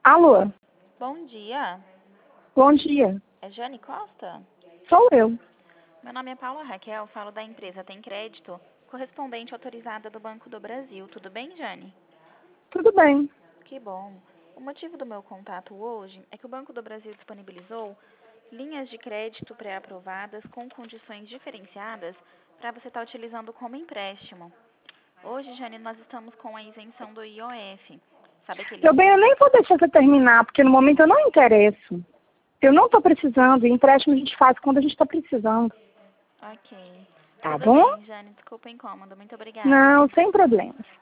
Alô, Bom dia, bom dia. é Jane Costa? Sou eu. Meu nome é Paula Raquel, falo da empresa Tem Crédito, correspondente autorizada do Banco do Brasil. Tudo bem, Jane? Tudo bem. Que bom. O motivo do meu contato hoje é que o Banco do Brasil disponibilizou linhas de crédito pré-aprovadas com condições diferenciadas para você estar utilizando como empréstimo. Hoje, Jane, nós estamos com a isenção do IOF. Sabe aquele Meu bem, eu FII? nem vou deixar você terminar, porque no momento eu não interesso. Eu não estou precisando, e empréstimo a gente faz quando a gente está precisando. Ok. Tá Tudo bom? bem, Jane. Desculpa o incômodo. Muito obrigada. Não, sem problemas.